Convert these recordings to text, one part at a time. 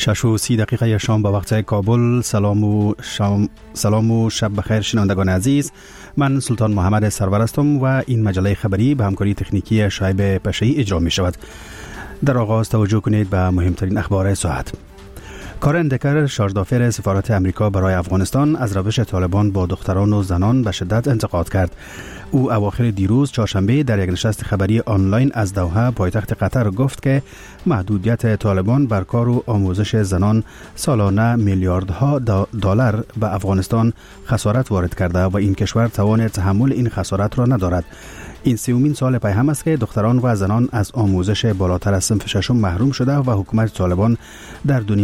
6:30 شام به وقت کابل. سلام و شب بخیر شنوندگان عزیز. من سلطان محمد سرور هستم و این مجله خبری به همکاری تکنیکی شایب پشه‌ای اجرا می شود. در آغاز توجه کنید به مهمترین اخبار ساعت. کارن دکر شارژدافر سفارت امریکا برای افغانستان از روش طالبان با دختران و زنان به شدت انتقاد کرد. او اواخر دیروز چهارشنبه در یک نشست خبری آنلاین از دوحه پایتخت قطر گفت که محدودیت طالبان بر کار و آموزش زنان سالانه میلیاردها دلار به افغانستان خسارت وارد کرده و این کشور توان تحمل این خسارت را ندارد. این سومین سال پی هم است که دختران و زنان از آموزش بالاتر از صنف ششم محروم شده و حکومت طالبان در دو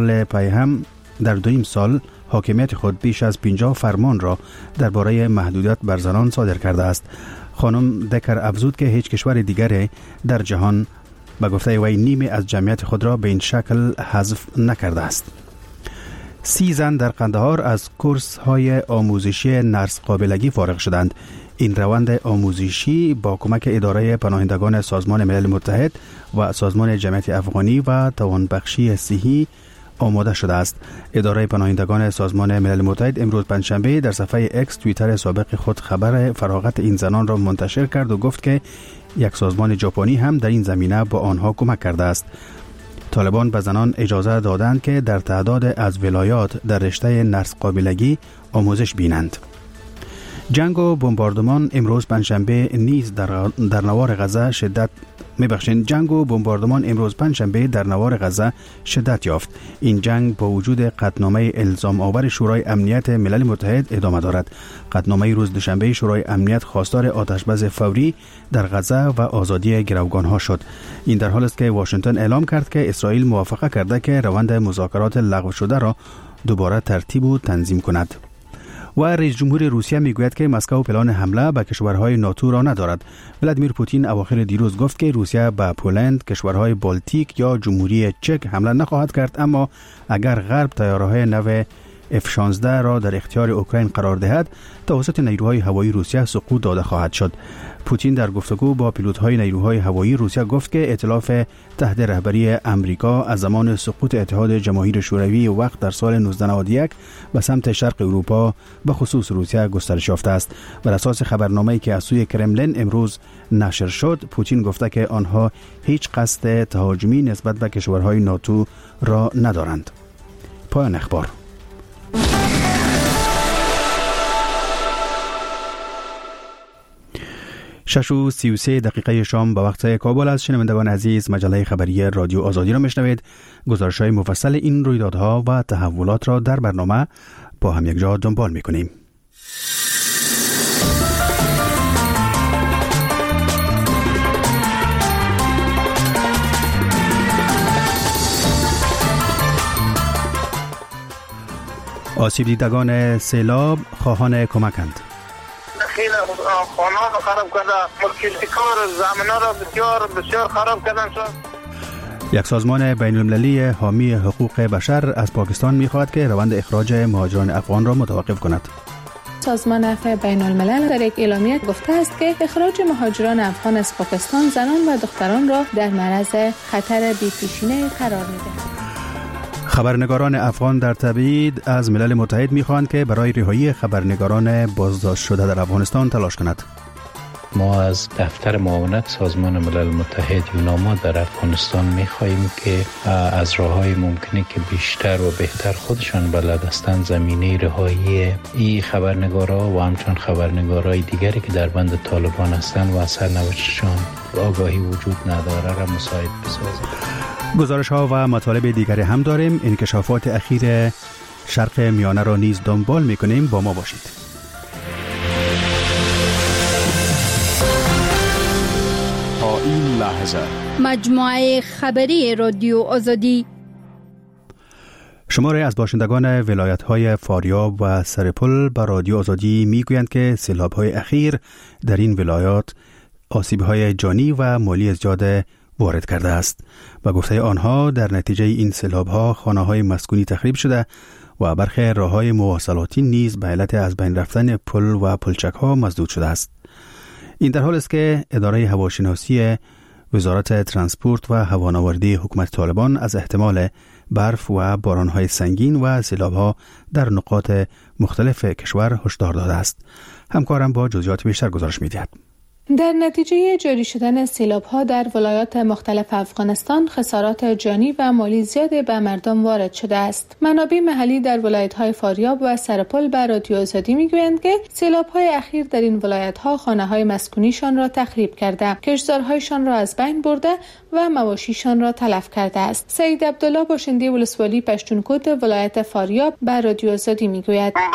نیم سال حاکمیت خود بیش از 50 فرمان را درباره محدودیت بر زنان صادر کرده است. خانم دکر افزود که هیچ کشور دیگری در جهان به گفته وی نیمه از جمعیت خود را به این شکل حذف نکرده است. 30 زن در قندهار از کورس های آموزشی نرس قابلگی فارغ شدند. این روند آموزشی با کمک اداره پناهندگان سازمان ملل متحد و سازمان جمعیت افغانی و توانبخشی صحی آماده شده است. اداره پناهندگان سازمان ملل متحد امروز پنجشنبه در صفحه اکس توییتر سابق خود خبر فراغت این زنان را منتشر کرد و گفت که یک سازمان ژاپنی هم در این زمینه با آنها کمک کرده است. طالبان به زنان اجازه دادند که در تعداد از ولایات در رشته نرس قابلگی آموزش بینند. جنگ و بمباردمان امروز پنجشنبه نیز در نوار غزه شدت یافت. این جنگ با وجود قطعنامه الزام آور شورای امنیت ملل متحد ادامه دارد. قطعنامه روز دوشنبه شورای امنیت خواستار آتشبس فوری در غزه و آزادی گروگانها شد. این در حالی است که واشنگتن اعلام کرد که اسرائیل موافقه کرده که روند مذاکرات لغو شده را دوباره ترتیب و تنظیم کند. و رئیس جمهور روسیه میگوید که مسکو پلان حمله به کشورهای ناتو را ندارد. ولادیمیر پوتین اواخر دیروز گفت که روسیه به پولند، کشورهای بالتیک یا جمهوری چک حمله نخواهد کرد، اما اگر غرب طیاره‌های نو F-16 را در اختیار اوکراین قرار دهد توسط نیروهای هوایی روسیه سقوط داده خواهد شد. پوتین در گفتگو با پیلوت‌های نیروهای هوایی روسیه گفت که ائتلاف تحت رهبری امریکا از زمان سقوط اتحاد جماهیر شوروی وقت در سال 1991 به سمت شرق اروپا به خصوص روسیه گسترش یافته است. بر اساس خبرنامه‌ای که از سوی کرملین امروز نشر شد، پوتین گفته که آنها هیچ قصد تهاجمی نسبت به کشورهای ناتو را ندارند. پایان اخبار. 6:33 شام به وقت کابل از شنوندگان عزیز مجله خبری رادیو آزادی را میشنوید. گزارش‌های مفصل این رویدادها و تحولات را در برنامه با هم یک جا دنبال می‌کنیم. آسیب دیدگان سیلاب خواهان کمکند. خیلی خانه را خراب کرده، ملکیار زمینه را بسیار خراب کردن شد. یک سازمان بین المللی حامی حقوق بشر از پاکستان می‌خواهد که روند اخراج مهاجران افغان را متوقف کند. سازمان عفو بین الملل در یک اعلامیه گفته است که اخراج مهاجران افغان از پاکستان زنان و دختران را در معرض خطر بی‌پیشینه قرار می‌دهد. خبرنگاران افغان در تبعید از ملل متحد می‌خواهند که برای رهایی خبرنگاران بازداشت شده در افغانستان تلاش کند. ما از دفتر معاونت سازمان ملل متحد یوناما در افغانستان می‌خواهیم که از راه‌های ممکنه که بیشتر و بهتر خودشان بلد هستند زمینه رهایی این خبرنگارا و همچون خبرنگارای دیگری که در بند طالبان هستند و از سرنوشتشان آگاهی وجود نداره را مساعد بسازند. گزارش‌ها و مطالب دیگری هم داریم. انکشافات اخیر شرق میانه را نیز دنبال می‌کنیم. با ما باشید. تا این لحظه مجموعه خبری رادیو آزادی. شماری از باشندگان ولایت‌های فاریاب و سرپل به رادیو آزادی می‌گویند که سیلاب‌های اخیر در این ولایات آسیب‌های جانی و مالی زیاد وارد کرده است. و گفته آنها در نتیجه این سیلاب‌ها خانه‌های مسکونی تخریب شده و برخی راه‌های مواصلاتی نیز به علت از بین رفتن پل و پلچک‌ها مسدود شده است. این در حالی است که اداره هواشناسی وزارت ترانسپورت و هوانوردی حکومت طالبان از احتمال برف و بارانهای سنگین و سیلاب‌ها در نقاط مختلف کشور هشدار داده است. همکارم با جزئیات بیشتر گزارش می‌دهد. در نتیجه جاری شدن سیلاب‌ها در ولایات مختلف افغانستان خسارات جانی و مالی زیادی به مردم وارد شده است. منابع محلی در ولایت‌های فاریاب و سرپل به رادیو آزادی می‌گویند که سیلاب‌های اخیر در این ولایت‌ها خانه‌های مسکونیشان را تخریب کرده، کشتزارهایشان را از بین برده و مواشیشان را تلف کرده است. سید عبدالله باشنده ولسوالی پشتونکوت ولایت فاریاب به رادیو آزادی می‌گوید: بله،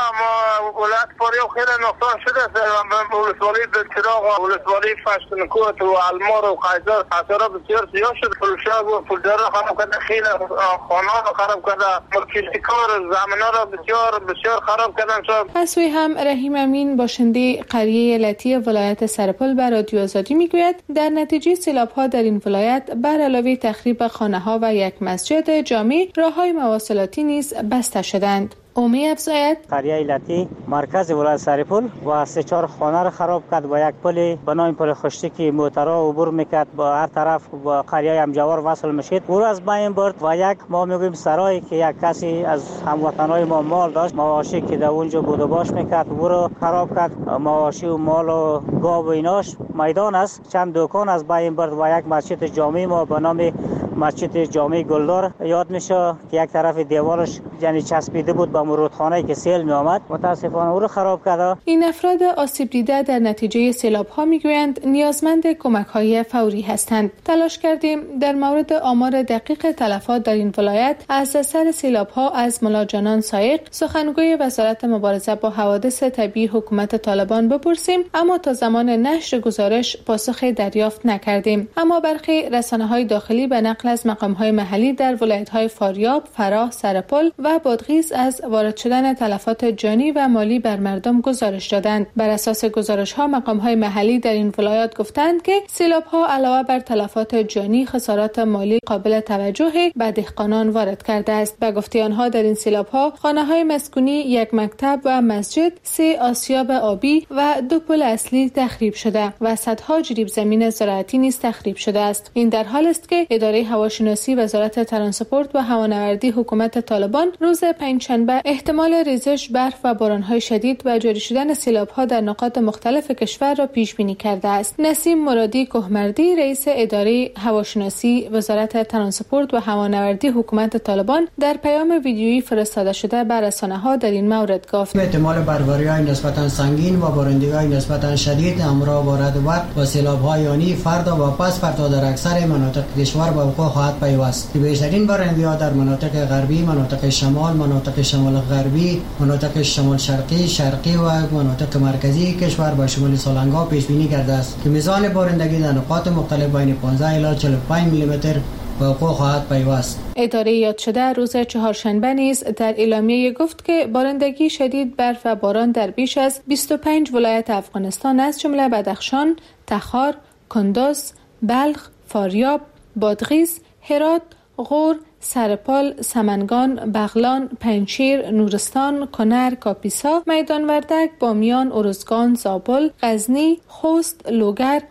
ما ولایت فاریاب خیلی نقصان شده است. ولسوالی ولسوالی پشتونکوت و المار و قیصر خسارات بسیار زیاد شد. فروشا و پولدار خراب کرده، خیلی خانه را خراب کرده، ملکیتکار زمین‌ها را بسیار خراب کردن. از سوی هم رحیم امین باشنده قریه لطی ولایت سرپل به رادیو آزادی میگوید در نتیجه سیلاب‌ها در این ولایت بر علاوه تخریب خانه‌ها و یک مسجد جامع، راه‌های مواصلاتی نیز بسته شدند. اومی افزاید: قریه لطی مرکز ولایت سرپل و 3-4 خانه را خراب کرد و یک پل بنای پل خشتی که موترها عبور میکرد با هر طرف با قریه امجوار وصل میشد او را از بین برد و یک ما میگویم سرایی که یک کسی از هموطنای ما مال داشت، مواشی که در اونجا بود و باش میکرد او را خراب کرد. مواشی و مال و گاو و ایناش میدان است، چند دکان از بین برد و یک مسجد جامع ما به نام مسجد جامع گلدار یاد میشه که یک طرف دیوارش یعنی چسبیده بود با رودخانه‌ای که سیل می آمد، متاسفانه او را خراب کرد. این افراد آسیب دیده در نتیجه سیلاب‌ها میگویند نیازمند کمک‌های فوری هستند. تلاش کردیم در مورد آمار دقیق تلفات در این ولایت از اثر سیلاب‌ها از ملا جانان سایق، سخنگوی وزارت مبارزه با حوادث طبیعی حکومت طالبان بپرسیم، اما تا زمان نشر گزارش پاسخی دریافت نکردیم. اما برخی رسانه‌های داخلی به نقل از مقام‌های محلی در ولایت‌های فاریاب، فراه، سرپل و بادغیس از وارد شدن تلفات جانی و مالی بر مردم گزارش دادند. بر اساس گزارش‌ها مقام‌های محلی در این ولایات گفتند که سیلاب‌ها علاوه بر تلفات جانی خسارات مالی قابل توجهی به دهقانان وارد کرده است. به گفته آنها در این سیلاب‌ها خانه‌های مسکونی، یک مکتب و مسجد، 3 آسیاب آبی و 2 پل اصلی تخریب شده و صدها جریب زمین زراعتی نیز تخریب شده است. این در حالی است که اداره هواشناسی وزارت ترانسپورت و هوانوردی حکومت طالبان روز پنجشنبه احتمال ریزش برف و باران‌های شدید و جاری شدن سیلاب‌ها در نقاط مختلف کشور را پیش بینی کرده است. نسیم مرادی کهمردی رئیس اداره هواشناسی وزارت ترانسپورت و هوانوردی حکومت طالبان در پیام ویدیویی فرستاده شده به رسانه‌ها در این مورد گفت: احتمال برفباری‌های نسبتاً سنگین و بارندگی‌های نسبتاً شدید همراه با رعد و برق و سیلاب‌های یعنی فردا و پس فردا در اکثر مناطق کشور به وقوع خواهد پیوست. بیشترین بارندگی‌ها در مناطق غربی، مناطق شمال، مناطق شمال غربی، مناطق شمال شرقی و مناطق مرکزی کشور با شمال سالنگا پیش بینی کرده است که میزان بارندگی در نقاط مختلف بین 15 الی 45 میلیمتر به وقوع خواهد پیوست. اداره یاد شده روز چهارشنبه نیز در اعلامیه گفت که بارندگی شدید، برف و باران در بیش از 25 ولایت افغانستان از جمله بدخشان، تخار، کندز، بلخ، فاریاب، بادغیس، هرات، غور، سرپل، سمنگان، بغلان، پنجشیر، نورستان، کنر، کاپیسا، میدان وردک، بامیان، ارزگان، زابل، غزنی، خوست، لوگر،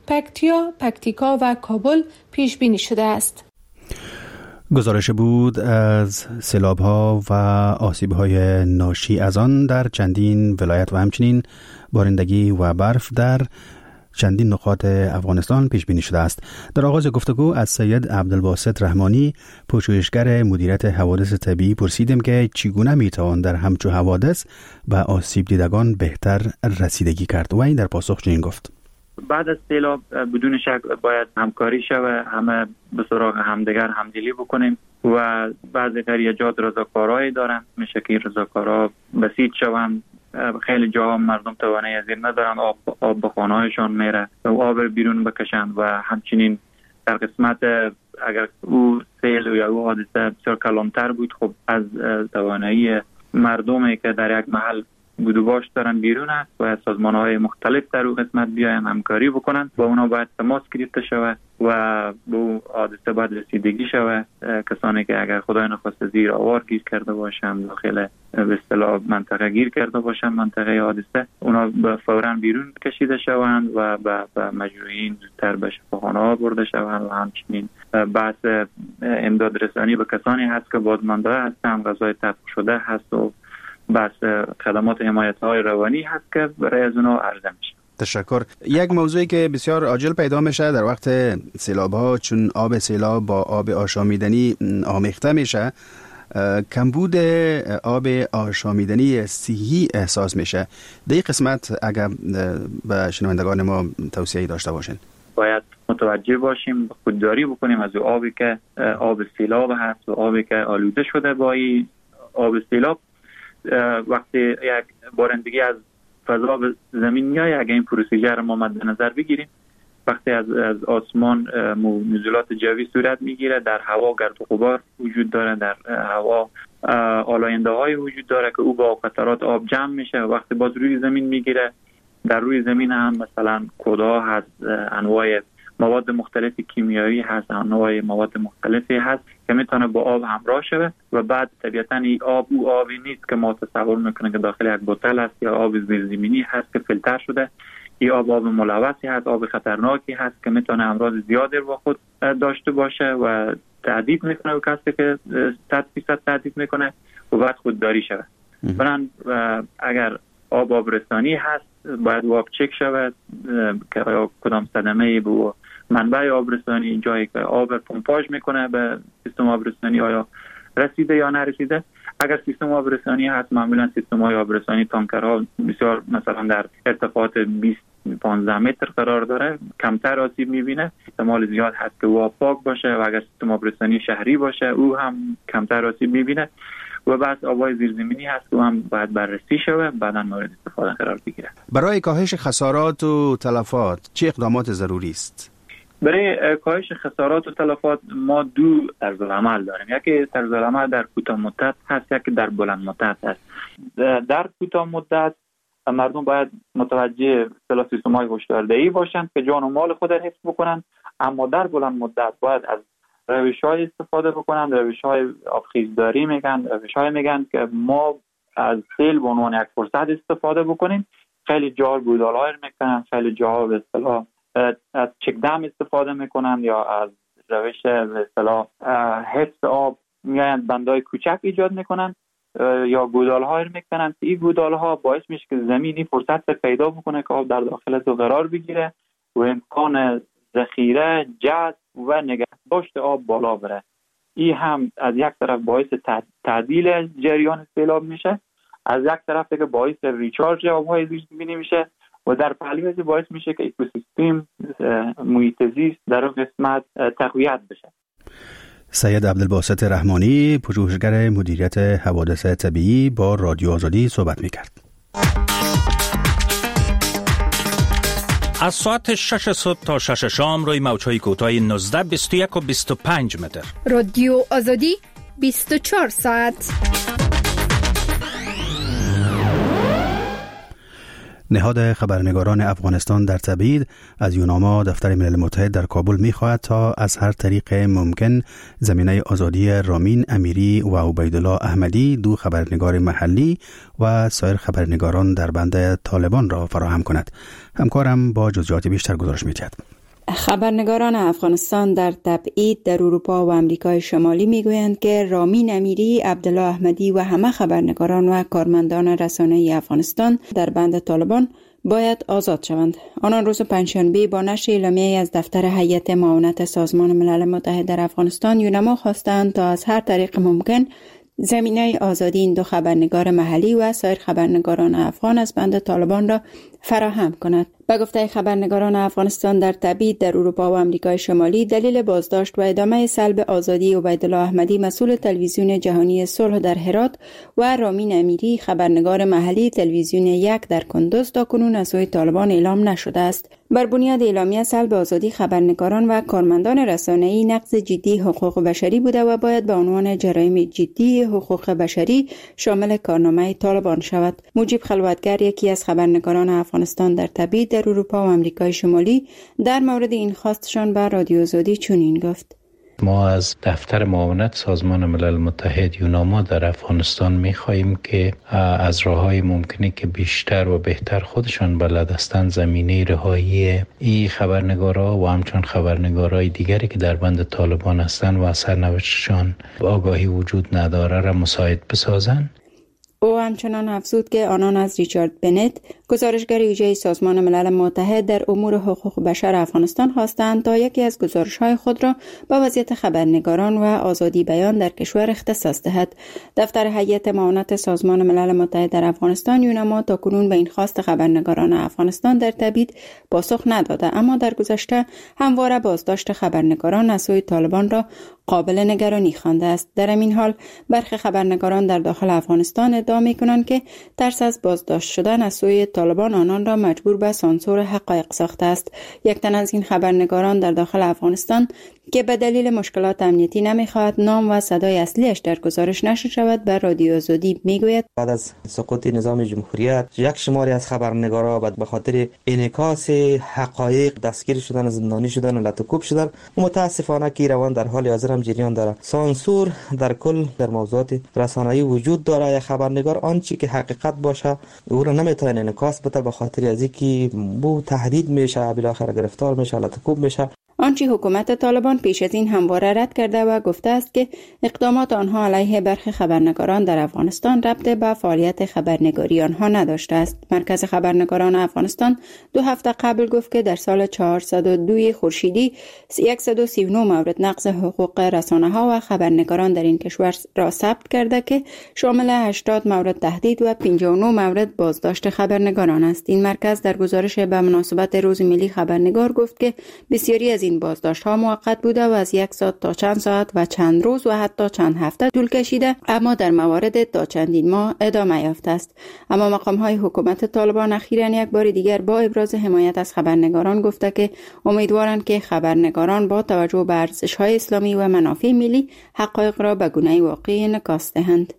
پکتیکا و کابل پیش بینی شده است. گزارش بود از سیلاب‌ها و آسیب‌های ناشی از آن در چندین ولایت و همچنین بارندگی و برف در چندین نقاط افغانستان پیش بینی شده است. در آغاز گفتگو از سید عبدالباسط رحمانی، پژوهشگر مدیریت حوادث طبیعی، پرسیدیم که چگونه میتوان در همچو حوادث به آسیب دیدگان بهتر رسیدگی کرد و این در پاسخ چنین گفت: بعد از سیلاب بدون شک باید همکاری شود، همه به سراغ همدیگر همدلی بکنیم و بعضی قریجات رضاکارایی دارن، میشه که رضاکارا بسیط شوند. خیلی جاها مردم توانایی از این ندارن، آب به خانه‌هایشان میره و آب بیرون بکشند و همچنین در قسمت اگر او سیل یا او حادثه بسیار کلانتر بود، خب از توانایی مردمی که در یک محل بود و باش دارن بیرون است و سازمان‌های مختلف در اون قسمت بیاین همکاری بکنن و اونا باید تماس گرفته شود و به حادثه باید رسیدگی شود. کسانی که اگر خدای نخواسته زیر آوار گیر کرده باشن، داخل به اصطلاح منطقه گیر کرده باشن، منطقه حادثه، اونا فوراً بیرون کشیده شوند و به مجروحین زودتر به شفاخانه‌ها برده شوند و همچنین بحث امداد رسانی به کسانی هست که بازمانده هستند، غذای طبخ شده هست و بحث خدمات حمایت‌های روانی هست که برای از اونا عرضه میشه. تشکر. یک موضوعی که بسیار عاجل پیدا میشه در وقت سیلاب‌ها، چون آب سیلاب با آب آشامیدنی آمیخته میشه، کمبود آب آشامیدنی صحی احساس میشه. در این قسمت اگر به شنوندگان ما توصیه‌ای داشته باشین. باید متوجه باشیم، خودداری بکنیم از آبی که آب سیلاب هست و آبی که آلوده شده با آب سیلاب. وقتی یک بارندگی از فضا به زمین میاد، اگه این پروسیجر ما مد نظر بگیریم، وقتی از آسمان نزولات جوی صورت میگیره، در هوا گرد و غبار وجود داره، در هوا آلاینده های وجود داره که او با قطرات آب جمع میشه و وقتی باز روی زمین میگیره، در روی زمین هم مثلا کدها هست، انواع مواد مختلف کیمیایی هست، انواع مواد مختلفی هست که میتونه با آب همراه شود و بعد طبیعتاً این آب او آبی نیست که ما تصور میکنه که داخل یک بوتل است یا آب زیرزمینی هست که فیلتر شده. این آب ملوثی هست، آب خطرناکی هست که میتونه امراض زیادی با خود داشته باشه و تهدید میکنه و کسی که 100% تهدید میکنه و بعد خودداری شود. برن اگر آبرسانی هست باید آب چک شود که کدام صدمه به منبع آبرسانی، جایی که آب پمپاژ میکنه به سیستم آبرسانی آیا رسیده یا نرسیده. اگر سیستم آبرسانی هست، معمولا سیستم های آبرسانی تانکرها بسیار مثلا در ارتفاعات 20-15 متر قرار داره، کمتر آسیب میبینه. احتمال زیاد هست که آب پاک باشه و اگر سیستم آبرسانی شهری باشه او هم کمتر آسیب میبینه. و بعد آبای زیرزمینی هست و هم باید بررسی شود، بعدا مورد استفاده قرار بگیره. برای کاهش خسارات و تلفات چه اقدامات ضروری است؟ برای کاهش خسارات و تلفات ما دو طرز عمل داریم. یکی طرز عمل در کوتاه مدت هست، یکی در بلند مدت هست. در کوتاه مدت مردم باید متوجه سیستم‌های هشداردهی باشند که جان و مال خود را حفظ بکنند، اما در بلند مدت باید از روش‌های استفاده بکنند. روش‌های آبخیزداری میگن که ما از سیل به عنوان یک فرصت استفاده بکنیم. خیلی جاها گودال‌ها میکنن، خیلی جاها به اصطلاح از چکدم استفاده میکنن یا از روش به اصطلاح حفظ آب میایند بندای کوچک ایجاد میکنن یا گودال‌ها میکنن که این گودال‌ها باعث میشه که زمینی فرصت پیدا بکنه که آب در داخل تو قرار بگیره و امکان ذخیره، جذب و نگهداشت آب بالا بره. این هم از یک طرف باعث تعدیل جریان سیلاب میشه، از یک طرف دیگه باعث ریچارج آب‌های زیرزمینی میشه و در پهلوی باعث میشه که اکوسیستم محیط زیست در اون قسمت تقویت بشه. سید عبدالباسط رحمانی، پژوهشگر مدیریت حوادث طبیعی، با رادیو آزادی صحبت میکرد. از ساعت 6 صبح تا 6 شام روی موج‌های کوتاه 19، 21 و 25 متر. رادیو آزادی 24 ساعت. نهاد خبرنگاران افغانستان در تبعید از یوناما دفتر ملل متحد در کابل می‌خواهد تا از هر طریق ممکن زمینه آزادی رامین امیری و عبیدالله احمدی، دو خبرنگار محلی و سایر خبرنگاران در بند طالبان را فراهم کند. همکارم با جزئیات بیشتر گزارش می‌دهد. خبرنگاران افغانستان در تبعید در اروپا و امریکای شمالی میگویند که رامین امیری، عبدالله احمدی و همه خبرنگاران و کارمندان رسانه‌ای افغانستان در بند طالبان باید آزاد شوند. آنان روز پنجشنبه با نشر اعلامیه‌ای از دفتر هیئت معاونت سازمان ملل متحد در افغانستان یونما خواستند تا از هر طریق ممکن زمینه آزادی این دو خبرنگار محلی و سایر خبرنگاران افغان از بند طالبان را فراهم کند. به گفته خبرنگاران افغانستان در تبعید در اروپا و امریکای شمالی، دلیل بازداشت و ادامه سلب آزادی عبیدالله احمدی مسئول تلویزیون جهانی صلح در هرات و رامین امیری خبرنگار محلی تلویزیون 1 در کندوز تاکنون از سوی طالبان اعلام نشده است. بر بنیاد اعلامیه سلب آزادی خبرنگاران و کارمندان رسانه‌ای نقض جدی حقوق بشری بوده و باید به عنوان جرایم جدی حقوق بشری شامل کارنامه طالبان شود. مجیب خلوتگر، یکی از خبرنگاران افغانستان در تبعید در اروپا و آمریکای شمالی، در مورد این خواستشان به رادیو آزادی چنین گفت: ما از دفتر معاونت سازمان ملل متحد یوناما در افغانستان می‌خواهیم که از راه‌های ممکنی که بیشتر و بهتر خودشان بلد هستند زمینه رهایی این خبرنگارا و همچون خبرنگارای دیگری که در بند طالبان هستند و سرنوشتشان آگاهی وجود نداره را مساعد بسازند. او همچنان افزود که آنان از ریچارد بنت، گزارشگر ویژه سازمان ملل متحد در امور حقوق بشر افغانستان، خواستند تا یکی از گزارش‌های خود را به وضعیت خبرنگاران و آزادی بیان در کشور اختصاص دهد. دفتر هیئت معاونت سازمان ملل متحد در افغانستان یوناما تاکنون به این خواست خبرنگاران افغانستان در تبعید پاسخ نداده، اما در گذشته همواره بازداشت خبرنگاران از سوی طالبان را قابل نگرانی خوانده است. در این حال برخی خبرنگاران در داخل افغانستان ادعا می‌کنند که ترس از بازداشت شدن از سوی طالبان آنان را مجبور به سانسور حقایق ساخته است. یک تن از این خبرنگاران در داخل افغانستان که به دلیل مشکلات امنیتی نمی‌خواهد نام و صدای اصلیش در گزارش نشر شود، به رادیو آزادی میگوید: بعد از سقوط نظام جمهوریت یک شماری از خبرنگارا به خاطر انعکاس حقایق دستگیر شدن، زندانی شدن و لطکوب شدن. متاسفانه که روان در حال حاضر هم جریان داره. سانسور در کل در موضوعات رسانه‌ای وجود داره. یک خبرنگار آنچه که حقیقت باشه او را نمیتونه انعکاس بده به خاطر از اینکه بو تهدید میشه، بالاخره گرفتار میشه، لطکوب میشه. آنچه حکومت طالبان پیش از این همواره رد کرده و گفته است که اقدامات آنها علیه برخی خبرنگاران در افغانستان ربط به فعالیت خبرنگاری آنها نداشته است. مرکز خبرنگاران افغانستان 2 هفته قبل گفت که در سال 402 خورشیدی 139 مورد نقض حقوق رسانه‌ها و خبرنگاران در این کشور را ثبت کرده که شامل 80 مورد تهدید و 59 مورد بازداشت خبرنگاران است. این مرکز در گزارش به مناسبت روز ملی خبرنگار گفت که بسیاری از این بازداشت ها موقت بوده و از 1 ساعت تا چند ساعت و چند روز و حتی چند هفته طول کشیده، اما در موارد تا چندین ماه ادامه یافته است. اما مقام های حکومت طالبان اخیراً یک بار دیگر با ابراز حمایت از خبرنگاران گفته که امیدوارند که خبرنگاران با توجه به ارزش های اسلامی و منافع ملی حقایق را به گونه واقعی انعکاس دهند.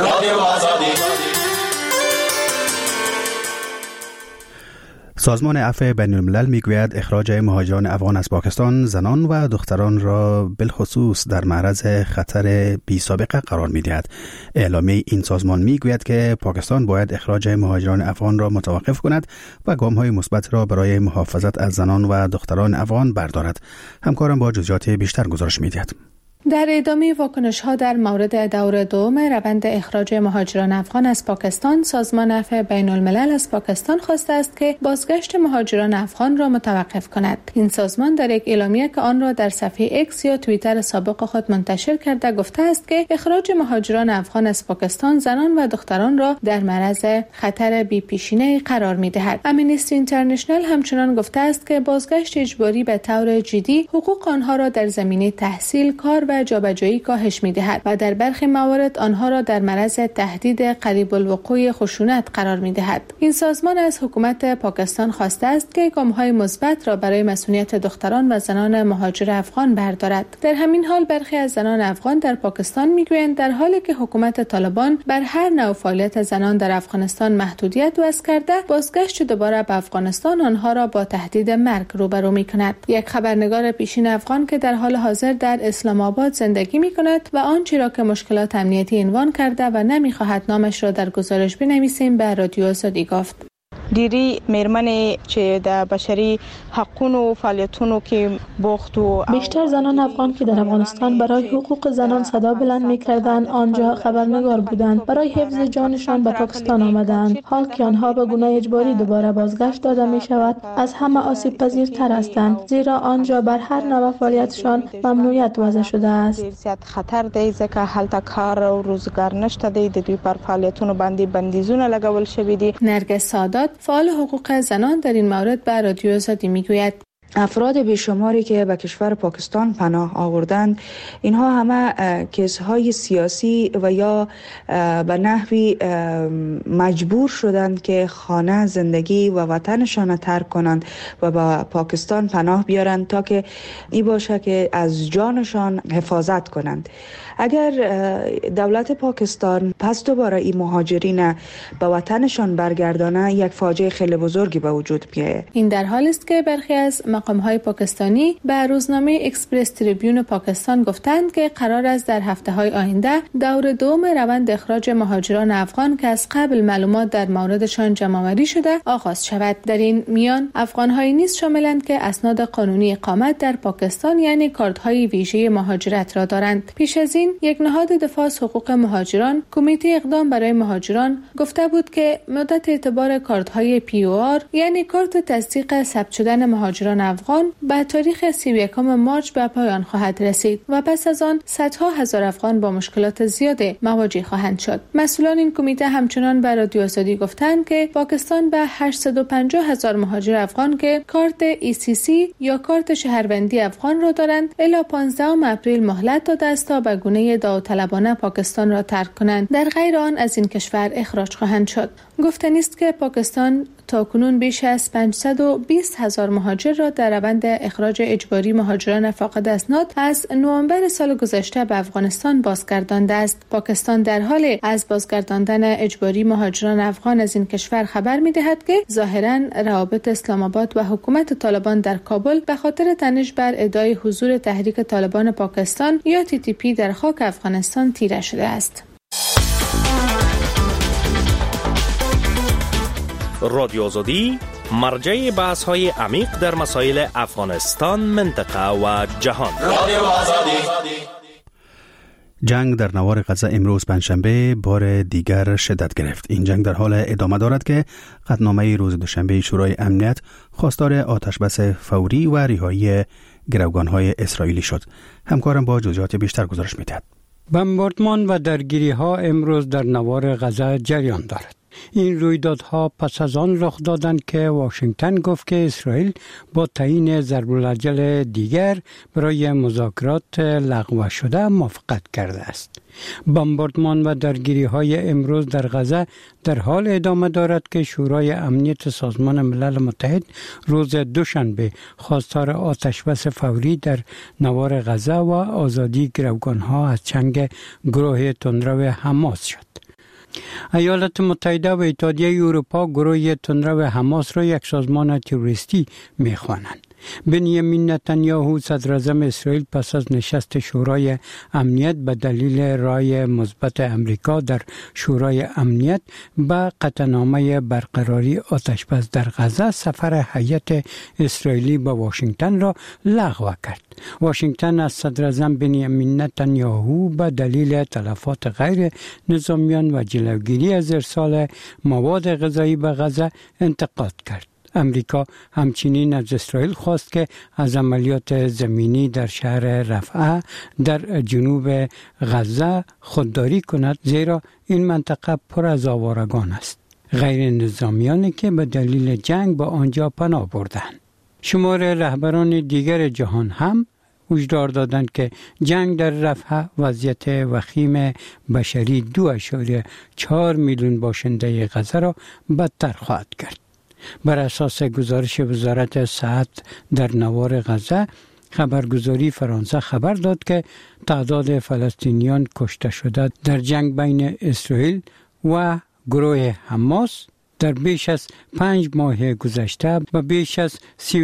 سازمان عفو بین الملل میگوید اخراج مهاجران افغان از پاکستان زنان و دختران را بالخصوص در معرض خطر بی سابقه قرار میدهد. اعلامیه این سازمان میگوید که پاکستان باید اخراج مهاجران افغان را متوقف کند و گام‌های مثبت را برای محافظت از زنان و دختران افغان بردارد. همکارم با جزئیات بیشتر گزارش میدهد. در ادامه واکنش‌ها در مورد دور دوم روند اخراج مهاجران افغان از پاکستان، سازمان عفو بین الملل از پاکستان خواسته است که بازگشت مهاجران افغان را متوقف کند. این سازمان در یک اعلامیه که آن را در صفحه ایکس یا توییتر سابق خود منتشر کرده گفته است که اخراج مهاجران افغان از پاکستان زنان و دختران را در معرض خطر بی‌پیشینه‌ای قرار می‌دهد. امنیستی اینترنشنال همچنان گفته است که بازگشت اجباری به طور جدی حقوق آنها را در زمینه تحصیل، کار و جابجایی کاهش می‌دهد و در برخی موارد آنها را در معرض تهدید قریب الوقوع خشونت قرار می‌دهد. این سازمان از حکومت پاکستان خواسته است که گام‌های مثبت را برای مسئولیت دختران و زنان مهاجر افغان بردارد. در همین حال برخی از زنان افغان در پاکستان می‌گویند در حالی که حکومت طالبان بر هر نوع فعالیت زنان در افغانستان محدودیت وضع کرده، بازگشت دوباره به افغانستان آنها را با تهدید مرگ روبرو می‌کند. یک خبرنگار پیشین افغان که در حال حاضر در اسلام آباد زندگی می‌کند و آنچه را که مشکلات امنیتی عنوان کرده و نمی‌خواهد نامش را در گزارش بنویسیم به رادیو آزادی گفت. ډیری میرمنې چې د بشري حقوقو فعالیتونو کې بوخت و بیشتر زنان افغان که در افغانستان برای حقوق زنان صدا بلند می‌کردند آنجا خبرنگار بودند. برای حفظ جانشان به پاکستان آمدند. حال که آنها به گونه اجباری دوباره بازگشت داده می‌شود از همه آسیب پذیرتر هستند، زیرا آنجا بر هر نوع فعالیتشان ممنوعیت وضع شده است. زیات خطر دی ځکه هلته کار او روزګار نشته دی، د دوی پر فعالیتونو باندې بندیزونه لګول شوي دي. نرگس سادات فعال حقوق زنان در این مورد به رادیو آزادی میگوید افراد بیشماری که به کشور پاکستان پناه آوردند، اینها همه کیس‌های سیاسی و یا به نحوی مجبور شدند که خانه، زندگی و وطنشان ترک کنند و به پاکستان پناه بیارند تا که این باشه که از جانشان حفاظت کنند. اگر دولت پاکستان پس دوباره این مهاجرین به وطنشان برگردانه، یک فاجعه خیلی بزرگی به وجود بیاید. این در حالی است که برخی از مقام‌های پاکستانی به روزنامه اکسپرس تریبیون پاکستان گفتند که قرار است در هفته‌های آینده دور دوم روند اخراج مهاجران افغان که از قبل معلومات در موردشان جمع‌آوری شده آغاز شود. در این میان افغان‌هایی نیز شاملند که اسناد قانونی اقامت در پاکستان یعنی کارت‌های ویژه مهاجرت را دارند. پیش از این یک نهاد دفاع از حقوق مهاجران، کمیته اقدام برای مهاجران، گفته بود که مدت اعتبار کارت‌های POR یعنی کارت تصدیق ثبت شدن مهاجران افغان به تاریخ 31 مارس به پایان خواهد رسید و پس از آن صدها هزار افغان با مشکلات زیاد مواجه خواهند شد. مسئولان این کمیته همچنان به رادیو آزادی گفتند که پاکستان به 850,000 مهاجر افغان که کارت ECC یا کارت شهروندی افغان را دارند الی 15 اپریل مهلت داده است تا به گونه داوطلبانه پاکستان را ترک کنند. در غیر آن از این کشور اخراج خواهند شد. گفتنی است که پاکستان تاکنون بیش از 520,000 مهاجر را در روند اخراج اجباری مهاجران فاقد اسناد از نوامبر سال گذشته به افغانستان بازگردانده است. پاکستان در حال از بازگرداندن اجباری مهاجران افغان از این کشور خبر می‌دهد که ظاهراً روابط اسلام آباد و حکومت طالبان در کابل به خاطر تنش بر ادعای حضور تحریک طالبان پاکستان یا TTP در خاک افغانستان تیره شده است. رادیو آزادی مرجع بحث های عمیق در مسائل افغانستان، منطقه و جهان. جنگ در نوار غزه امروز پنجشنبه بار دیگر شدت گرفت. این جنگ در حال ادامه دارد که قطعنامه روز دوشنبه شورای امنیت خواستار آتشبس فوری و رهایی گروگان‌های اسرائیلی شد. همکارم با جزئیات بیشتر گزارش می‌دهد. بمباردمان و درگیری‌ها امروز در نوار غزه جریان دارد. این رویدادها پس از آن رخ دادند که واشنگتن گفت که اسرائیل با تعیین ضرب‌الاجل دیگر برای مذاکرات لغو شده موافقت کرده است. بمباردمان و درگیری‌های امروز در غزه در حال ادامه دارد که شورای امنیت سازمان ملل متحد روز دوشنبه خواستار آتشبس فوری در نوار غزه و آزادی گروگان‌ها از چنگ گروه تندرو حماس شد. ایالات متحده و اتحادیه اروپا گروه تندرو حماس را یک سازمان تروریستی می‌خوانند. بنیامین نتانیاهو صدر اعظم اسرائیل پس از نشست شورای امنیت به دلیل رای مثبت امریکا در شورای امنیت به قطعنامه برقراری آتشبس در غزه سفر هیئت اسرائیلی به واشنگتن را لغو کرد. واشنگتن از صدر اعظم بنیامین نتانیاهو به دلیل تلفات غیر نظامیان و جلوگیری از ارسال مواد غذایی به غزه انتقاد کرد. امریکا همچنین از اسرائیل خواست که از عملیات زمینی در شهر رفح در جنوب غزه خودداری کند، زیرا این منطقه پر از آوارگان است، غیر نظامیانی که به دلیل جنگ به آنجا پناه بردند. شمار رهبران دیگر جهان هم هشدار دادند که جنگ در رفح وضعیت وخیم بشری 2.4 میلیون باشنده غزه را بدتر خواهد کرد. بر اساس گزارش وزارت صحت در نوار غزه، خبرگزاری فرانسه خبر داد که تعداد فلسطینیان کشته شده در جنگ بین اسرائیل و گروه حماس در بیش از 5 ماه گذشته و بیش از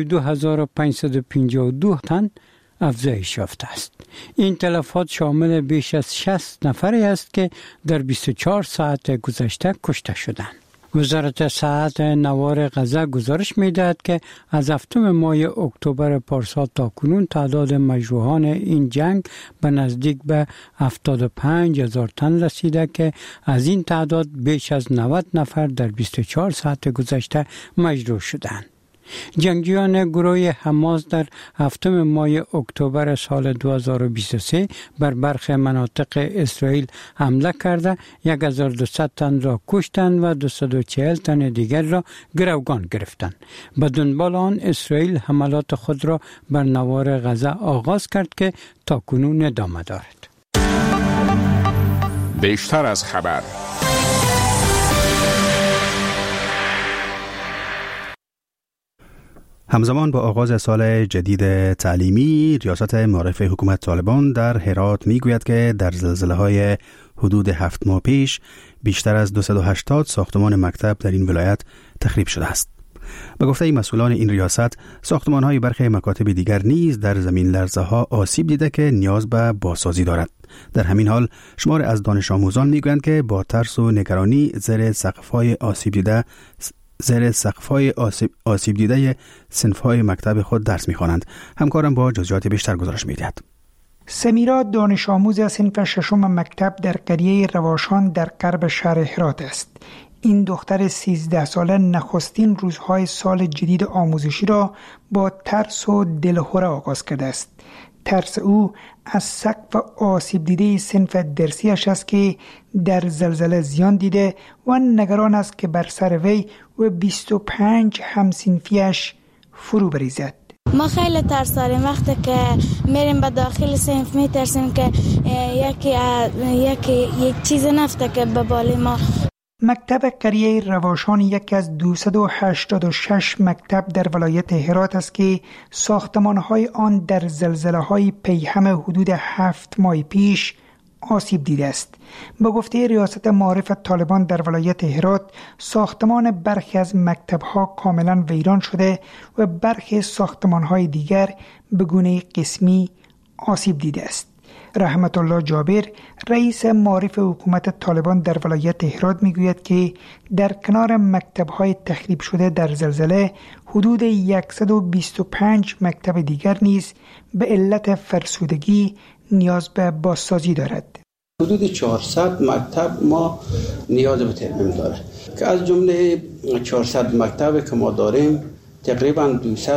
32,552 تن افزایش یافته است. این تلفات شامل بیش از 60 نفری است که در 24 ساعت گذشته کشته شدند. وزارت صحت نوار غزه گزارش می‌دهد که از هفتم ماه اکتبر پارسال تا کنون تعداد مجروحان این جنگ به نزدیک به 75,000 تن رسیده که از این تعداد بیش از 90 نفر در 24 ساعت گذشته مجروح شدند. جنگجویان گروه حماس در 7 ماه اکتبر سال 2023 بر برخی مناطق اسرائیل حمله کرده 1200 تن را کشتند و 240 تن دیگر را گروگان گرفتند. به دنبال آن اسرائیل حملات خود را بر نوار غزه آغاز کرد که تاکنون ادامه دارد. بیشتر از خبر. همزمان با آغاز سال جدید تعلیمی، ریاست معارف حکومت طالبان در هرات میگوید که در زلزله‌های حدود 7 ماه پیش بیشتر از 280 ساختمان مکتب در این ولایت تخریب شده است. به گفته مسئولان این ریاست، ساختمان‌های برخی مکاتب دیگر نیز در زمین لرزه‌ها آسیب دیده که نیاز به بازسازی دارد. در همین حال شمار از دانش آموزان میگویند که با ترس و نگرانی زیر سقف‌های آسیب دیده صنف‌های مکتب خود درس می‌خوانند. همکارم با جزئیات بیشتر گزارش می‌دهد. سمیرا دانش آموز صنف ششم مکتب در قریه رواشان در غرب شهر هرات است. این دختر 13 ساله نخستین روزهای سال جدید آموزشی را با ترس و دلهره آغاز کرده است. ترس او از سقف آسیب دیده صنف درسیش است که در زلزله زیان دیده و نگران است که بر سر وی و 25 همصنفیش فرو بریزد. ما خیلی ترس داریم. وقتی که میریم به داخل صنف میترسیم که یک چیز نفته که به بالای ما. مکتب قریه رواشان یکی از 286 مکتب در ولایت هرات است که ساختمان‌های آن در زلزله‌های پیهم حدود 7 ماه پیش آسیب دیده است. به گفته ریاست معارف طالبان در ولایت هرات، ساختمان برخی از مکتب‌ها کاملا ویران شده و برخی ساختمان‌های دیگر به گونه قسمی آسیب دیده است. رحمت الله جابر، رئیس معارف حکومت طالبان در ولایت هرات میگوید که در کنار مکتب‌های تخریب شده در زلزله حدود 125 مکتب دیگر نیز به علت فرسودگی نیاز به بازسازی دارد. حدود 400 مکتب ما نیاز به ترمیم داره که از جمله 400 مکتب که ما داریم تقریبا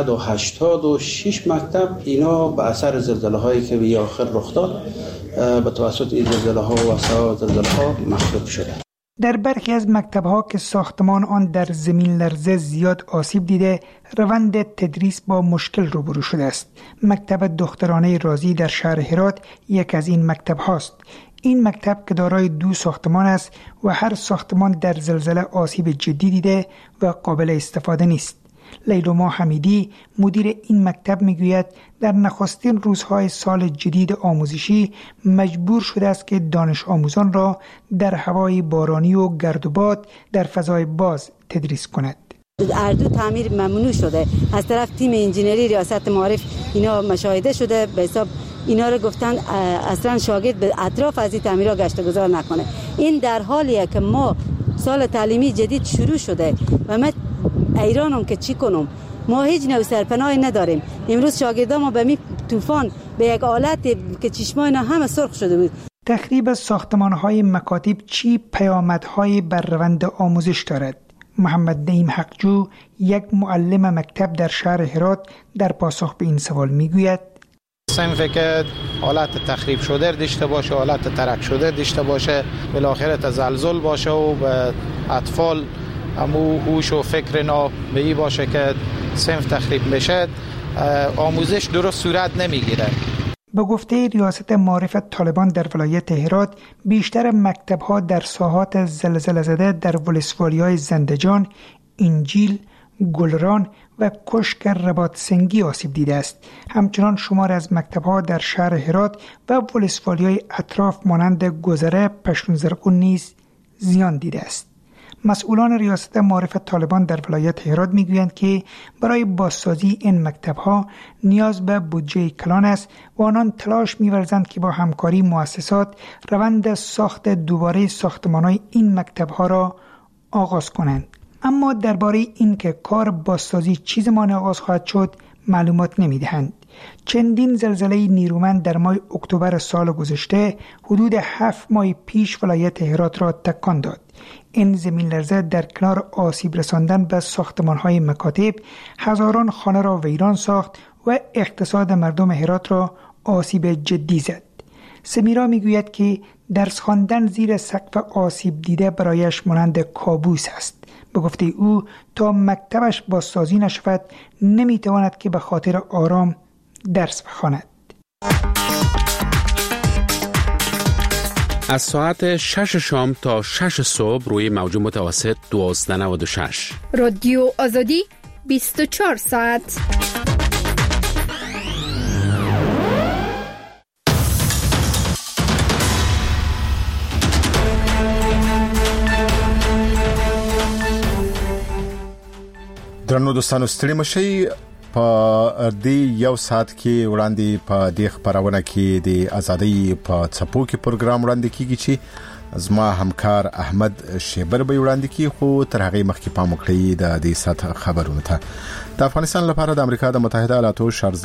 286 مکتب اینا به اثر زلزله هایی که به آخر رخ داد به توسط این زلزله ها و وسایل زلزله ها مخلوط شده. در برخی از مکتب ها که ساختمان آن در زمین لرزه زیاد آسیب دیده، روند تدریس با مشکل روبرو شده است. مکتب دخترانه رازی در شهر هرات یک از این مکتب هاست. این مکتب که دارای 2 ساختمان است و هر ساختمان در زلزله آسیب جدی دیده و قابل استفاده نیست. لیلوما حمیدی مدیر این مکتب میگوید در نخستین روزهای سال جدید آموزشی مجبور شده است که دانش آموزان را در هوای بارانی و گرد و باد در فضای باز تدریس کند. اردو تعمیر ممنوع شده از طرف تیم انجینری ریاست معارف، اینا مشاهده شده به حساب اینا رو گفتن اصلا شاگرد به اطراف از این تعمیرها گشت گذار نکنه. این در حالیه که ما سال تعلیمی جدید شروع شده و من ایرانم که چی کنم، ما هیچ نوع سرپناهی نداریم. امروز شاگردان ما به می طوفان به یک حالت که چشمای اینا همه سرخ شده بود. تخریب ساختمان‌های مکاتب چی پیامدهای بر روند آموزش دارد؟ محمد نعیم حقجو، یک معلم مکتب در شهر هرات، در پاسخ به این سوال میگوید صنفی که حالت تخریب شده داشته باشه، حالت ترک شده داشته باشه، بالاخره تزلزل باشه و به اطفال امو هوش و فکر نابی باشه که صنف تخریب بشه، آموزش درست صورت نمیگیره. به گفته ریاست معارف طالبان در ولایت هرات، بیشتر مکتب‌ها در ساحات زلزله زده در ولسوالی‌های زندجان، انجیل، گلران و کشک رباط سنگی آسیب دیده است. همچنان شمار از مکتب‌ها در شهر هرات و ولسوالی‌های اطراف مانند گذره، پشتون زرقون نیز زیان دیده است. مسئولان ریاست معارف طالبان در ولایت هرات میگویند که برای بازسازی این مکتب‌ها نیاز به بودجه کلان است و آنان تلاش می‌ورزند که با همکاری مؤسسات روند ساخت دوباره ساختمان‌های این مکتب‌ها را آغاز کنند. اما درباره این که کار بازسازی چه زمان آغاز خواهد شد معلومات نمی‌دهند. چندین زلزله نیرومند در ماه اکتبر سال گذشته حدود 7 ماه پیش ولایت هرات را تکان داد. این زمین لرزه در کنار آسیب رساندن به ساختمان‌های مکاتب هزاران خانه را ویران ساخت و اقتصاد مردم هرات را آسیب جدی زد. سمیرا میگوید که درس خواندن زیر سقف آسیب دیده برایش مانند کابوس است. به گفته او تا مکتبش بازسازی نشود نمیتواند که به خاطر آرام درس بخواند. از ساعت 6 شام تا 6 صبح روی موج متوسط 1296 رادیو آزادی 24 ساعت. درنو دوستانو ستړي مشي په دې یو ساعت کې وړاندې په دې خبرونه کې د ازادۍ په څپو کې پروګرام وړاندې کیږي چې زما همکار احمد شیبر به وړاندې کی خو تر هغه مخکې پام وکړئ د دې ساعت خبرونه ته. د افغانستان لپاره د امریکا د متحده ایالاتو